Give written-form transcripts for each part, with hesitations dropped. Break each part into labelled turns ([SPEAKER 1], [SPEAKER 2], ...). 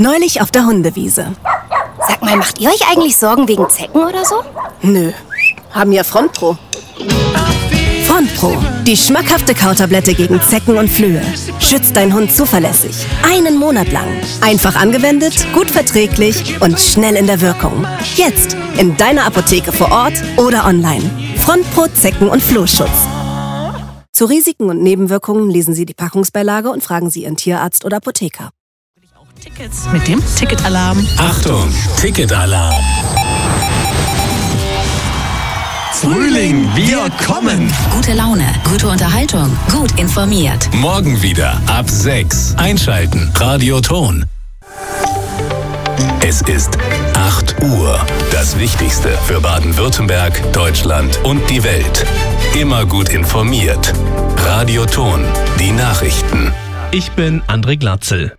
[SPEAKER 1] Neulich auf der Hundewiese.
[SPEAKER 2] Sag mal, macht ihr euch eigentlich Sorgen wegen Zecken oder so?
[SPEAKER 1] Nö, haben ja Frontpro. Frontpro, die schmackhafte Kautablette gegen Zecken und Flöhe. Schützt deinen Hund zuverlässig. 1 Monat lang. Einfach angewendet, gut verträglich und schnell in der Wirkung. Jetzt in deiner Apotheke vor Ort oder online. Frontpro Zecken- und Flohschutz. Zu Risiken und Nebenwirkungen lesen Sie die Packungsbeilage und fragen Sie Ihren Tierarzt oder Apotheker.
[SPEAKER 3] Tickets mit dem Ticketalarm.
[SPEAKER 4] Achtung, Ticketalarm. Frühling, wir kommen.
[SPEAKER 5] Gute Laune, gute Unterhaltung, gut informiert.
[SPEAKER 4] Morgen wieder ab 6. Einschalten, Radioton. Es ist 8 Uhr. Das Wichtigste für Baden-Württemberg, Deutschland und die Welt. Immer gut informiert. Radioton, die Nachrichten.
[SPEAKER 6] Ich bin André Glatzel.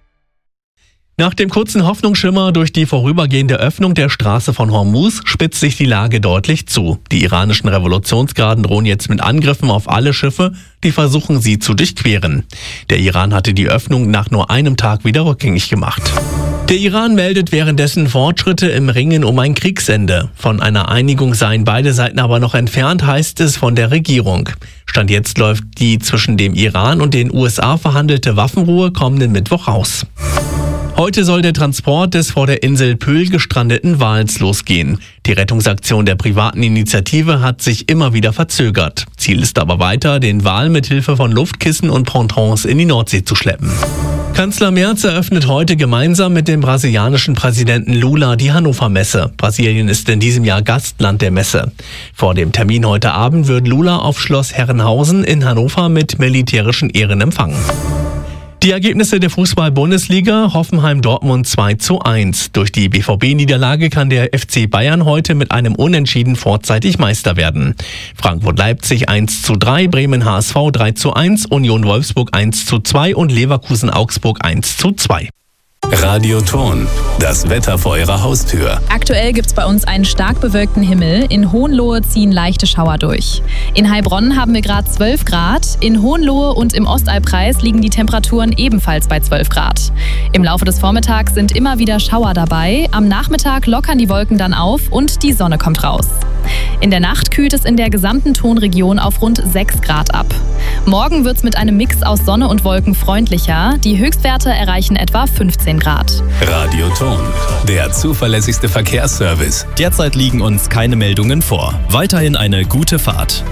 [SPEAKER 6] Nach dem kurzen Hoffnungsschimmer durch die vorübergehende Öffnung der Straße von Hormuz spitzt sich die Lage deutlich zu. Die iranischen Revolutionsgarden drohen jetzt mit Angriffen auf alle Schiffe, die versuchen, sie zu durchqueren. Der Iran hatte die Öffnung nach nur einem Tag wieder rückgängig gemacht. Der Iran meldet währenddessen Fortschritte im Ringen um ein Kriegsende. Von einer Einigung seien beide Seiten aber noch entfernt, heißt es von der Regierung. Stand jetzt läuft die zwischen dem Iran und den USA verhandelte Waffenruhe kommenden Mittwoch aus. Heute soll der Transport des vor der Insel Pöhl gestrandeten Wals losgehen. Die Rettungsaktion der privaten Initiative hat sich immer wieder verzögert. Ziel ist aber weiter, den Wal mit Hilfe von Luftkissen und Pontons in die Nordsee zu schleppen. Kanzler Merz eröffnet heute gemeinsam mit dem brasilianischen Präsidenten Lula die Hannover Messe. Brasilien ist in diesem Jahr Gastland der Messe. Vor dem Termin heute Abend wird Lula auf Schloss Herrenhausen in Hannover mit militärischen Ehren empfangen. Die Ergebnisse der Fußball-Bundesliga: Hoffenheim-Dortmund 2:1. Durch die BVB-Niederlage kann der FC Bayern heute mit einem Unentschieden vorzeitig Meister werden. Frankfurt-Leipzig 1:3, Bremen-HSV 3:1, Union Wolfsburg 1:2 und Leverkusen-Augsburg 1:2.
[SPEAKER 4] Radioton, das Wetter vor Ihrer Haustür.
[SPEAKER 7] Aktuell gibt's bei uns einen stark bewölkten Himmel. In Hohenlohe ziehen leichte Schauer durch. In Heilbronn haben wir gerade 12 Grad. In Hohenlohe und im Ostalbkreis liegen die Temperaturen ebenfalls bei 12 Grad. Im Laufe des Vormittags sind immer wieder Schauer dabei. Am Nachmittag lockern die Wolken dann auf und die Sonne kommt raus. In der Nacht kühlt es in der gesamten Tonregion auf rund 6 Grad ab. Morgen wird's mit einem Mix aus Sonne und Wolken freundlicher. Die Höchstwerte erreichen etwa 15 Grad.
[SPEAKER 4] Radioton, der zuverlässigste Verkehrsservice.
[SPEAKER 8] Derzeit liegen uns keine Meldungen vor. Weiterhin eine gute Fahrt.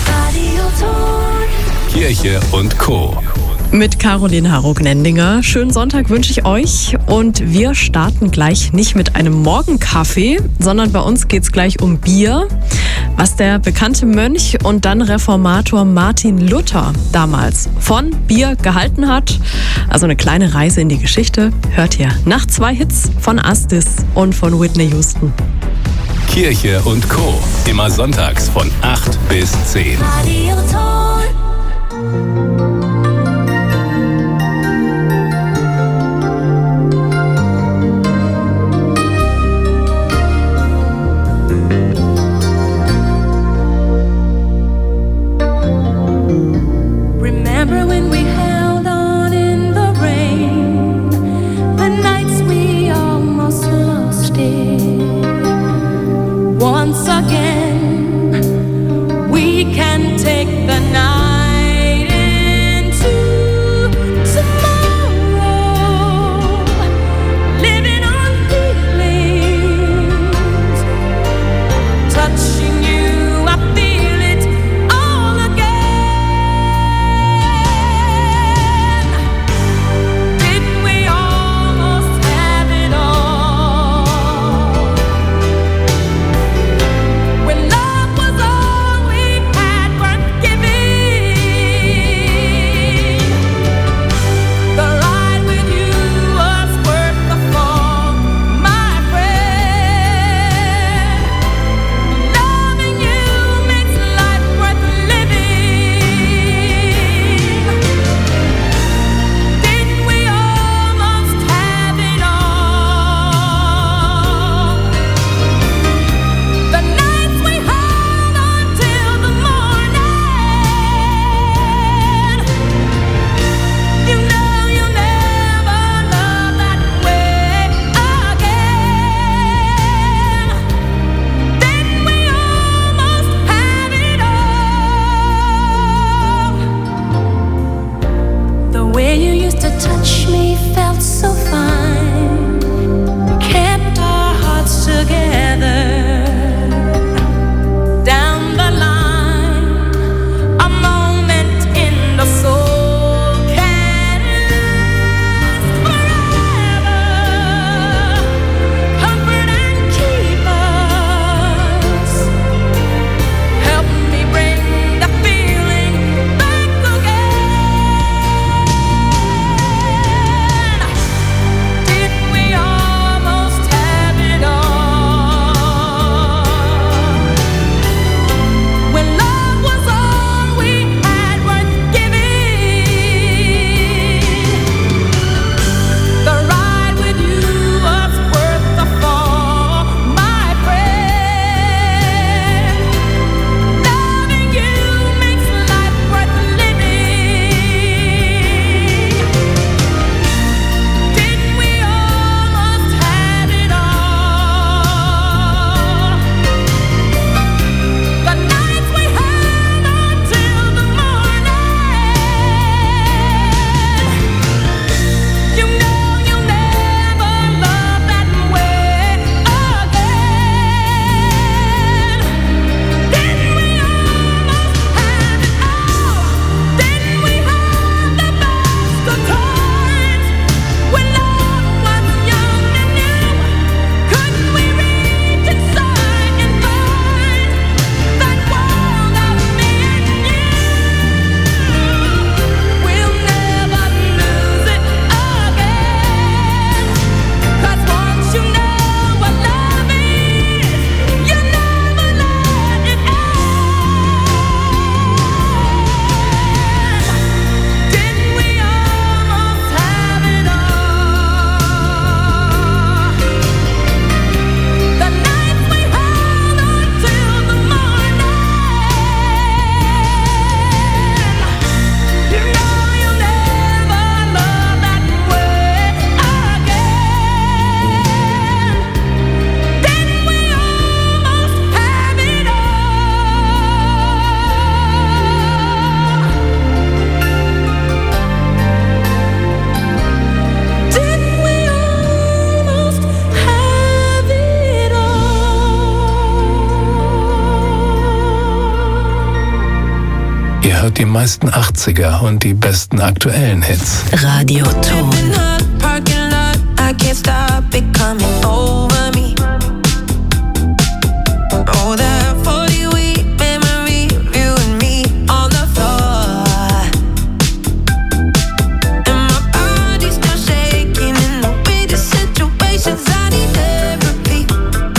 [SPEAKER 4] Kirche und Co.
[SPEAKER 3] Mit Caroline Harro-Gnendinger. Schönen Sonntag wünsche ich euch. Und wir starten gleich nicht mit einem Morgenkaffee, sondern bei uns geht's gleich um Bier. Was der bekannte Mönch und dann Reformator Martin Luther damals von Bier gehalten hat. Also eine kleine Reise in die Geschichte. Hört ihr nach 2 Hits von Astis und von Whitney Houston.
[SPEAKER 4] Kirche und Co. Immer sonntags von 8 bis 10.
[SPEAKER 9] Once again, we can take the night into tomorrow, living on feelings, touching you, I feel it all again. Didn't we almost have it all? When
[SPEAKER 4] die meisten 80er und die besten aktuellen Hits.
[SPEAKER 5] Radioton.
[SPEAKER 9] Parking lot, I can't stop it coming over me. Oh, that 40-week memory of you and me on the floor. And my body's still shaking in the weirdest situations. I need therapy.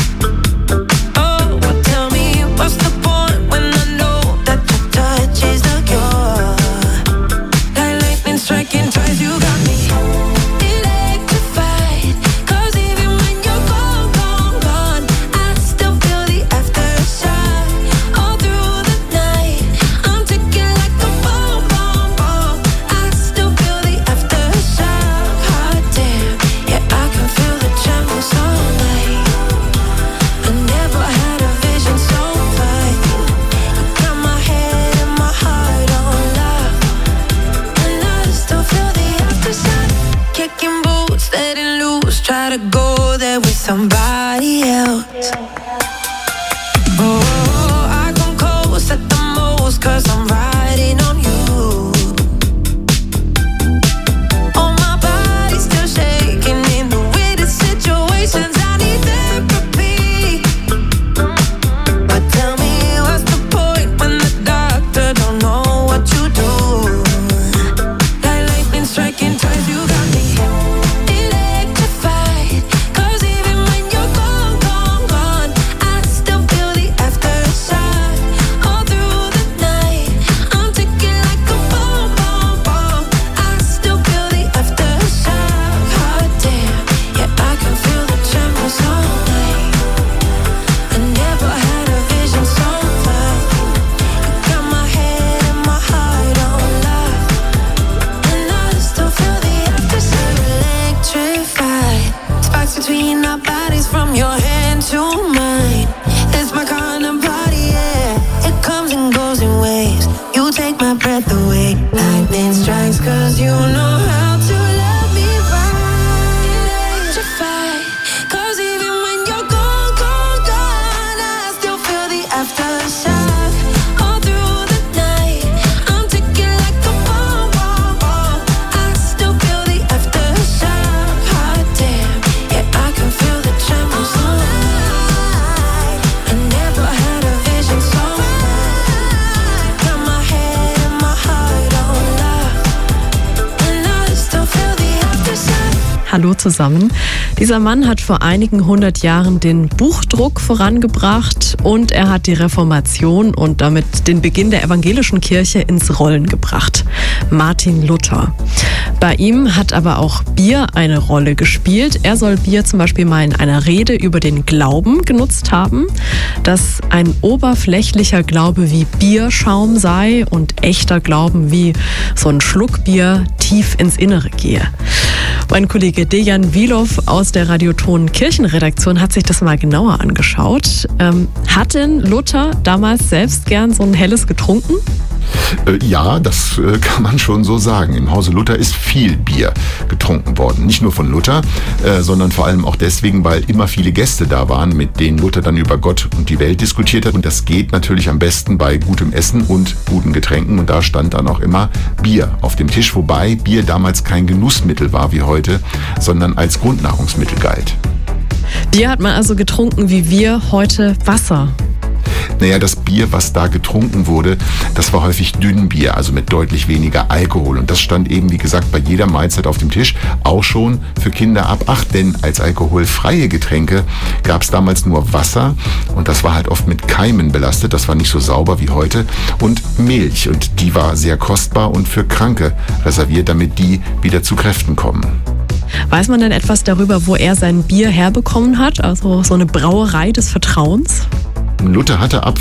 [SPEAKER 9] Oh, well, tell me what's the point when I know that your touch is the cure. Like lightning striking twice, you got me electrified. 'Cause even when you're gone, gone, gone, I still feel the aftershock. All through the night, I'm ticking like a bomb, bomb, bomb. I still feel the aftershock. Hot damn, yeah, I can feel the tremors all night. I never had a vision so bright. You got my head and my heart on lock. And I still feel the aftershock. Kicking boots, letting loose. Try to go there with somebody else. Oh, I come close at the most, 'cause I'm riding on you. Oh, my body's still shaking in the weirdest situations. I need therapy. But tell me what's the point when the doctor don't know what you do? Like lightning striking twice, you got me electrified. 'Cause even when you're gone, gone, gone, I still feel the aftershock. All through the night, I'm ticking like a bomb, bomb, bomb. I still feel the aftershock. Hot damn, yeah, I can feel the tremors all night. I never had a vision so bright. You got my head and my heart on lock. And I still feel the aftershock. Electrified. Sparks between our bodies from your hand to mine. It's my kind of body, yeah. It comes and goes in waves. You take my breath away. Lightning strikes 'cause you know how to love me right. Electrified. 'Cause even when you're gone, gone, gone, I still feel the aftershock. All through the night, I'm ticking like a bomb, bomb, bomb. I still feel the aftershock. Hot damn, yeah, I can feel the tremors all night. I never had a vision so bright. Got my head and my heart on lock. And I still feel the aftershock.
[SPEAKER 3] Hallo zusammen. Dieser Mann hat vor einigen 100 Jahren den Buchdruck vorangebracht und er hat die Reformation und damit den Beginn der evangelischen Kirche ins Rollen gebracht. Martin Luther. Bei ihm hat aber auch Bier eine Rolle gespielt. Er soll Bier zum Beispiel mal in einer Rede über den Glauben genutzt haben, dass ein oberflächlicher Glaube wie Bierschaum sei und echter Glauben wie so ein Schluck Bier tief ins Innere gehe. Mein Kollege Dejan Wilow aus der Radioton Kirchenredaktion hat sich das mal genauer angeschaut. Hat denn Luther damals selbst gern so ein helles getrunken?
[SPEAKER 10] Ja, das kann man schon so sagen. Im Hause Luther ist viel Bier getrunken worden. Nicht nur von Luther, sondern vor allem auch deswegen, weil immer viele Gäste da waren, mit denen Luther dann über Gott und die Welt diskutiert hat. Und das geht natürlich am besten bei gutem Essen und guten Getränken. Und da stand dann auch immer Bier auf dem Tisch, wobei Bier damals kein Genussmittel war wie heute, sondern als Grundnahrungsmittel galt.
[SPEAKER 3] Bier hat man also getrunken wie wir heute Wasser.
[SPEAKER 10] Naja, das Bier, was da getrunken wurde, das war häufig Dünnbier, also mit deutlich weniger Alkohol. Und das stand eben, wie gesagt, bei jeder Mahlzeit auf dem Tisch, auch schon für Kinder ab 8. Denn als alkoholfreie Getränke gab es damals nur Wasser und das war halt oft mit Keimen belastet, das war nicht so sauber wie heute. Und Milch, und die war sehr kostbar und für Kranke reserviert, damit die wieder zu Kräften kommen.
[SPEAKER 3] Weiß man denn etwas darüber, wo er sein Bier herbekommen hat? Also so eine Brauerei des Vertrauens?
[SPEAKER 10] Luther hatte ab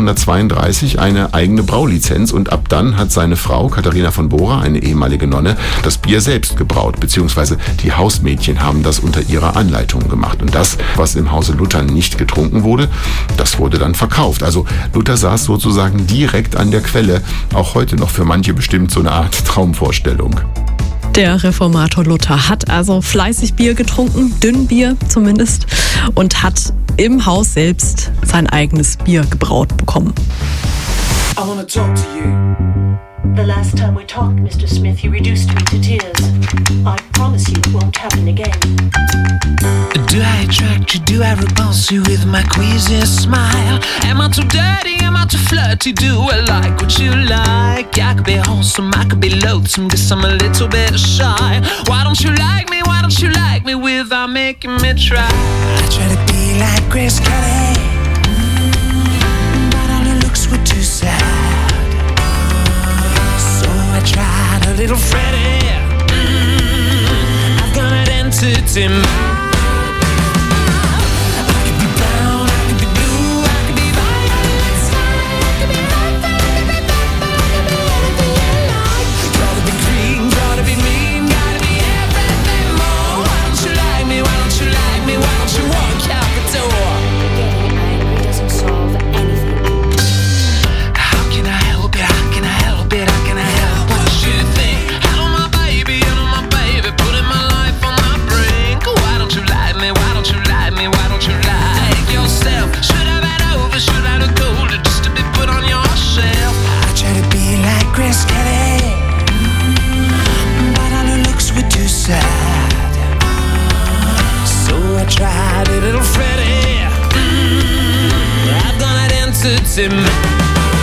[SPEAKER 10] 1532 eine eigene Braulizenz und ab dann hat seine Frau Katharina von Bora, eine ehemalige Nonne, das Bier selbst gebraut, beziehungsweise die Hausmädchen haben das unter ihrer Anleitung gemacht. Und das, was im Hause Luther nicht getrunken wurde, das wurde dann verkauft. Also Luther saß sozusagen direkt an der Quelle, auch heute noch für manche bestimmt so eine Art Traumvorstellung.
[SPEAKER 3] Der Reformator Luther hat also fleißig Bier getrunken, Dünnbier zumindest, und hat im Haus selbst sein eigenes Bier gebraut bekommen.
[SPEAKER 9] I wanna talk to you.
[SPEAKER 11] The last time we talked, Mr. Smith, you reduced me to tears. I promise you it won't happen again.
[SPEAKER 12] Do I attract you? Do I repulse you with my queasy smile? Am I too dirty? Am I too flirty? Do I like what you like? I could be wholesome, I could be loathsome, guess I'm a little bit shy. Why don't you like me? Why don't you like me without making me try? I try to be like Grace Kelly, but all her looks were too sad. So I tried a little Freddie. I've got an entity mind. Tried a little Freddie. I've got an entity mind.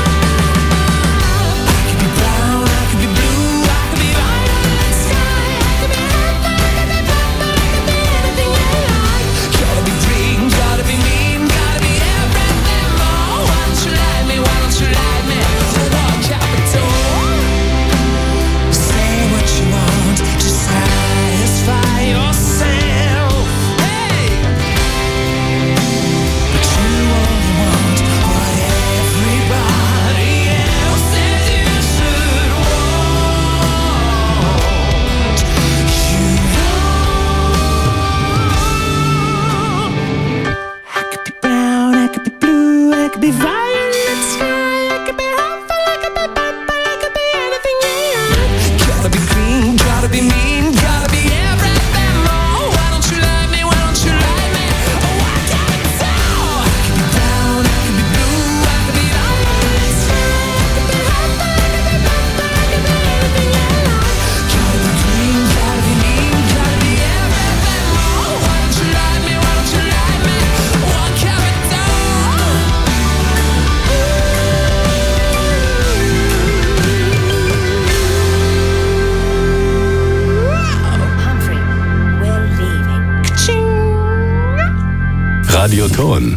[SPEAKER 4] Radioton.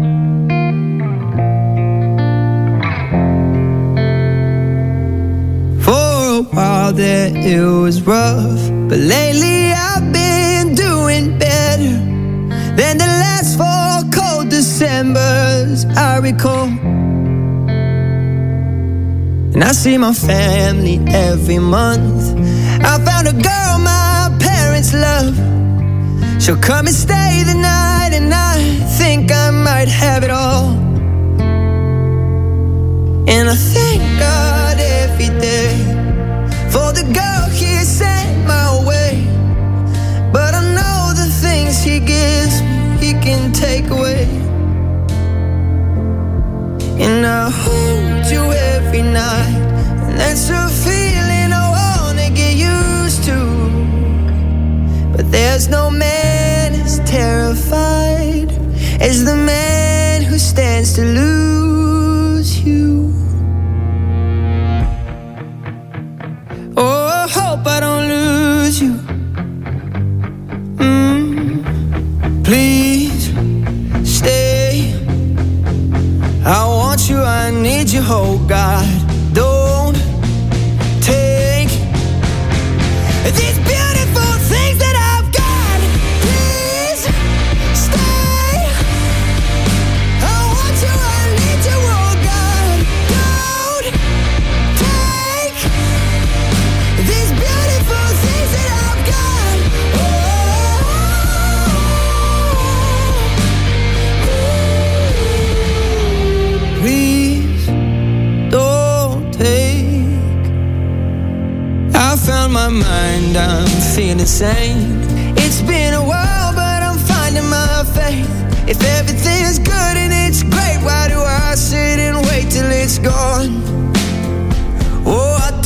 [SPEAKER 13] For a while there it was rough, but lately I've been doing better than the last 4 cold Decembers I recall. And I see my family every month. I found a girl my parents love. She'll come and stay the night, and I think I might have it all. And I thank God every day for the girl He sent my way. But I know the things He gives me, He can take away. And I hold you every night, and that's a feeling I wanna get used to. But there's no man as terrified as the man who stands to lose you. Oh, I hope I don't lose you. Please stay. I want you, I need you, oh God. Don't take these beautiful things that I've got. Please stay. I want you, I need you, oh God. Don't take these beautiful things that I've got. Please don't take. I found my mind, I'm feeling sane. It's been a while, but I'm finding my faith. If everything's good and it's great, why do I sit and wait till it's gone? Oh, I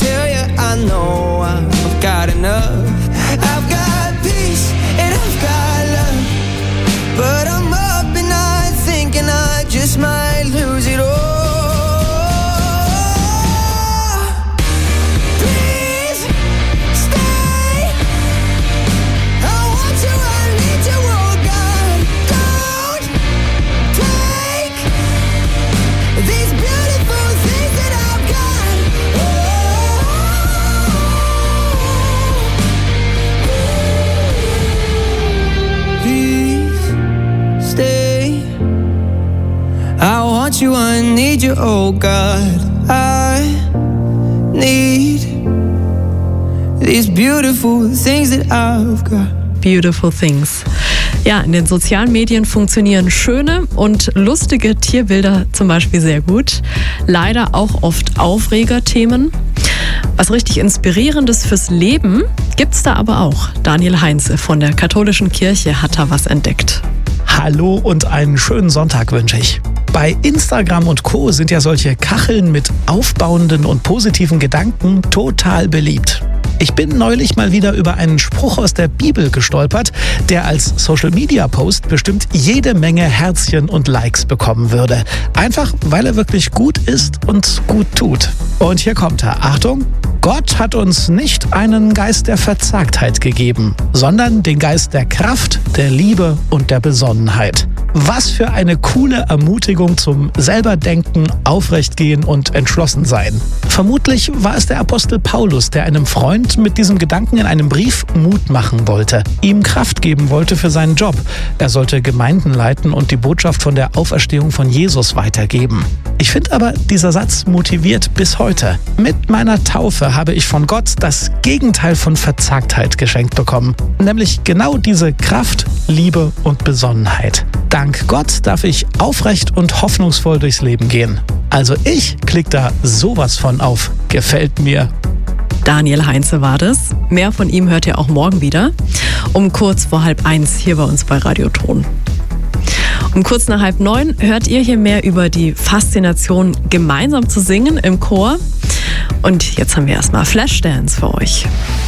[SPEAKER 13] want you, I need you, oh God. I need these beautiful things that I've got.
[SPEAKER 3] Beautiful Things. Ja, in den sozialen Medien funktionieren schöne und lustige Tierbilder zum Beispiel sehr gut. Leider auch oft Aufregerthemen. Was richtig Inspirierendes fürs Leben gibt's da aber auch. Daniel Heinze von der Katholischen Kirche hat da was entdeckt.
[SPEAKER 14] Hallo und einen schönen Sonntag wünsche ich. Bei Instagram und Co. sind ja solche Kacheln mit aufbauenden und positiven Gedanken total beliebt. Ich bin neulich mal wieder über einen Spruch aus der Bibel gestolpert, der als Social-Media-Post bestimmt jede Menge Herzchen und Likes bekommen würde. Einfach, weil er wirklich gut ist und gut tut. Und hier kommt er. Achtung! Gott hat uns nicht einen Geist der Verzagtheit gegeben, sondern den Geist der Kraft, der Liebe und der Besonnenheit. Was für eine coole Ermutigung zum selber denken, aufrechtgehen und entschlossen sein. Vermutlich war es der Apostel Paulus, der einem Freund mit diesem Gedanken in einem Brief Mut machen wollte, ihm Kraft geben wollte für seinen Job. Er sollte Gemeinden leiten und die Botschaft von der Auferstehung von Jesus weitergeben. Ich finde aber, dieser Satz motiviert bis heute. Mit meiner Taufe habe ich von Gott das Gegenteil von Verzagtheit geschenkt bekommen, nämlich genau diese Kraft, Liebe und Besonnenheit. Dank Gott darf ich aufrecht und hoffnungsvoll durchs Leben gehen. Also ich klick da sowas von auf Gefällt mir.
[SPEAKER 3] Daniel Heinze war das. Mehr von ihm hört ihr auch morgen wieder. Um kurz vor 8:30 hier bei uns bei Radio Ton. Um kurz nach 8:30 hört ihr hier mehr über die Faszination, gemeinsam zu singen im Chor. Und jetzt haben wir erstmal Flashdance für euch.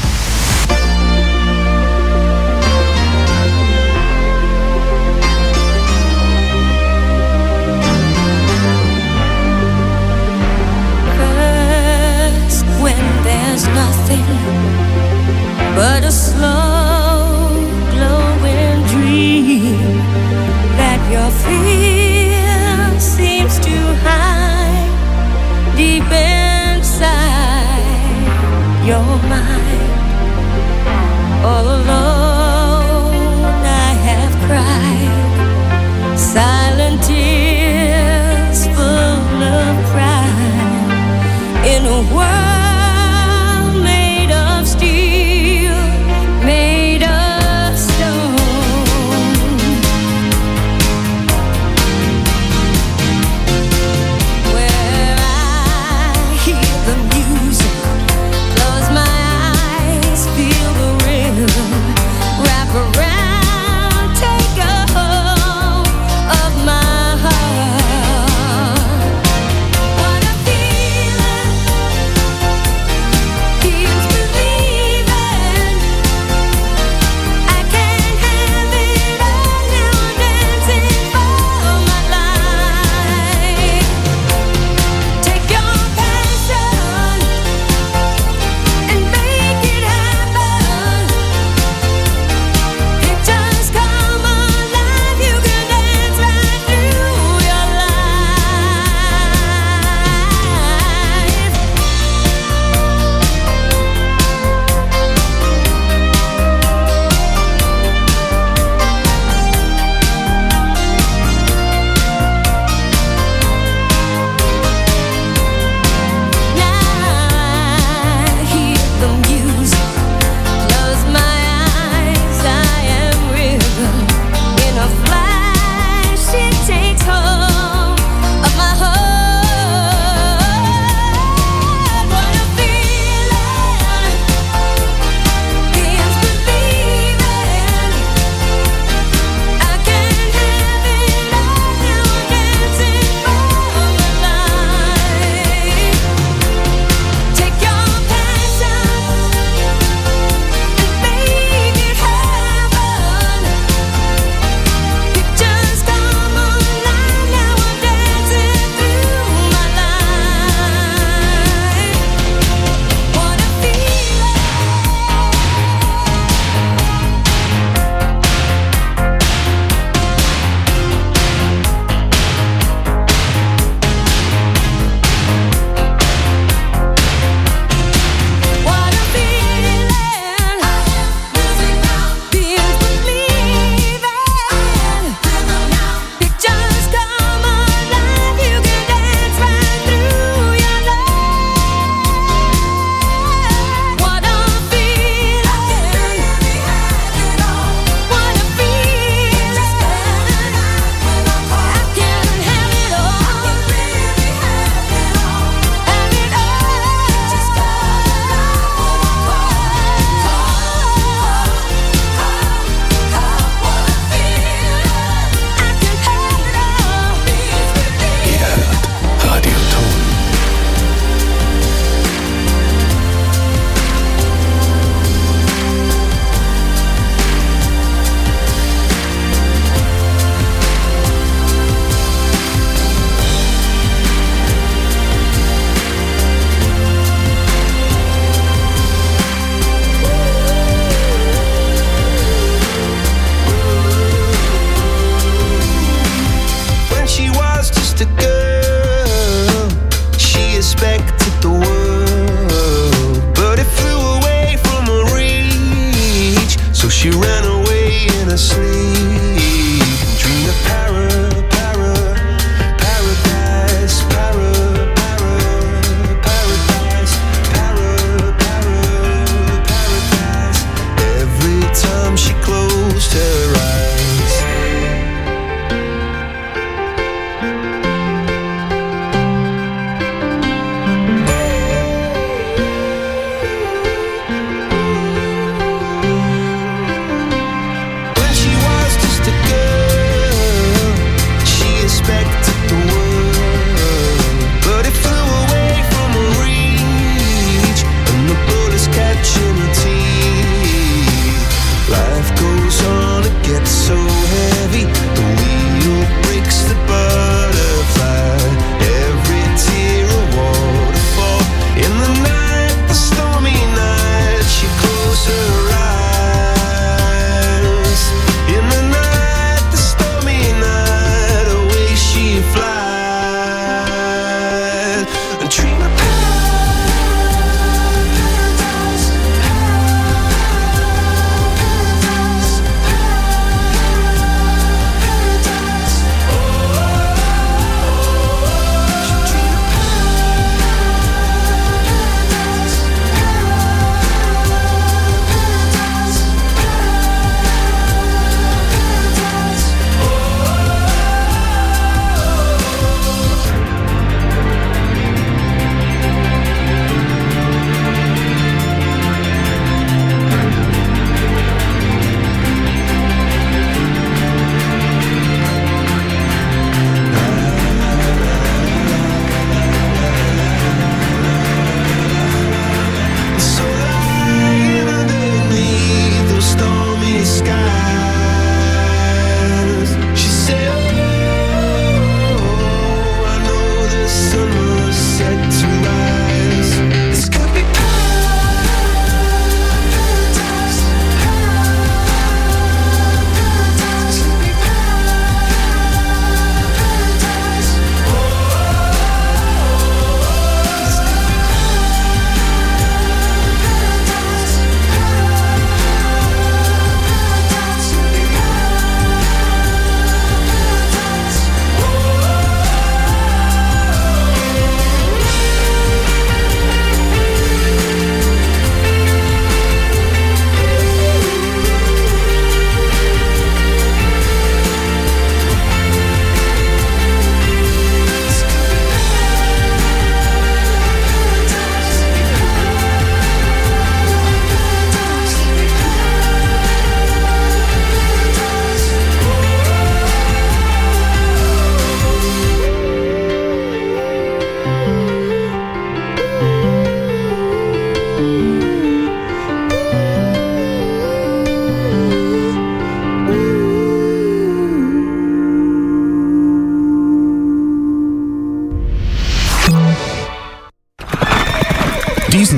[SPEAKER 9] But a slow glowing dream that your fear seems to hide deep inside your mind.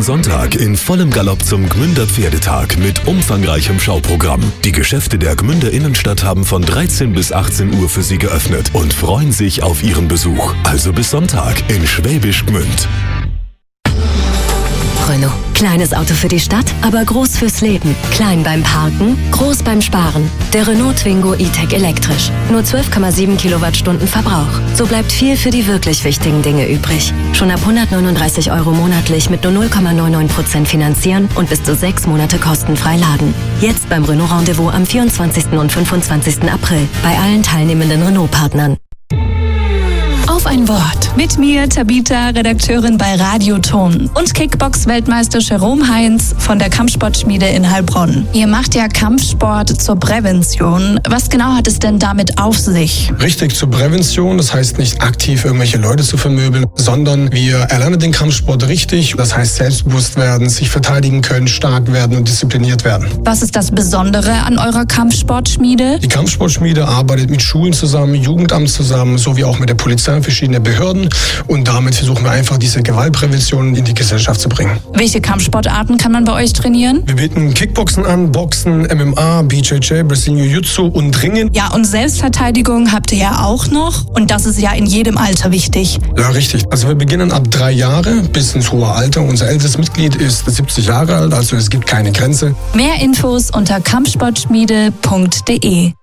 [SPEAKER 15] Sonntag in vollem Galopp zum Gmünder Pferdetag mit umfangreichem Schauprogramm. Die Geschäfte der Gmünder Innenstadt haben von 13 bis 18 Uhr für Sie geöffnet und freuen sich auf Ihren Besuch. Also bis Sonntag in Schwäbisch Gmünd.
[SPEAKER 1] Renault. Kleines Auto für die Stadt, aber groß fürs Leben. Klein beim Parken, groß beim Sparen. Der Renault Twingo E-Tech elektrisch. Nur 12,7 Kilowattstunden Verbrauch. So bleibt viel für die wirklich wichtigen Dinge übrig. Schon ab 139 € monatlich mit nur 0,99% finanzieren und bis zu 6 Monate kostenfrei laden. Jetzt beim Renault Rendezvous am 24. und 25. April bei allen teilnehmenden Renault-Partnern.
[SPEAKER 16] Auf ein Wort. Mit mir, Tabita, Redakteurin bei Radioton. Und Kickbox-Weltmeister Jerome Heinz von der Kampfsportschmiede in Heilbronn. Ihr macht ja Kampfsport zur Prävention. Was genau hat es denn damit auf sich?
[SPEAKER 17] Richtig, zur Prävention. Das heißt nicht aktiv irgendwelche Leute zu vermöbeln, sondern wir erlernen den Kampfsport richtig. Das heißt selbstbewusst werden, sich verteidigen können, stark werden und diszipliniert werden.
[SPEAKER 16] Was ist das Besondere an eurer Kampfsportschmiede?
[SPEAKER 17] Die Kampfsportschmiede arbeitet mit Schulen zusammen, Jugendamt zusammen, sowie auch mit der Polizei, verschiedene Behörden, und damit versuchen wir einfach diese Gewaltprävention in die Gesellschaft zu bringen.
[SPEAKER 16] Welche Kampfsportarten kann man bei euch trainieren?
[SPEAKER 17] Wir bieten Kickboxen an, Boxen, MMA, BJJ, Brazilian Jiu-Jitsu und Ringen.
[SPEAKER 16] Ja, und Selbstverteidigung habt ihr ja auch noch, und das ist ja in jedem Alter wichtig.
[SPEAKER 17] Ja, richtig. Also wir beginnen ab 3 Jahre bis ins hohe Alter. Unser ältestes Mitglied ist 70 Jahre alt, also es gibt keine Grenze.
[SPEAKER 16] Mehr Infos unter kampfsportschmiede.de.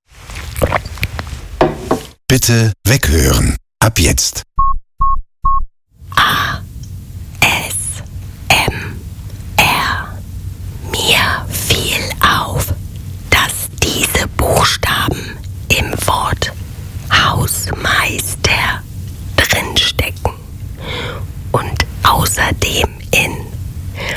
[SPEAKER 18] Bitte weghören. Ab jetzt.
[SPEAKER 1] Mir fiel auf, dass diese Buchstaben im Wort Hausmeister drinstecken. Und außerdem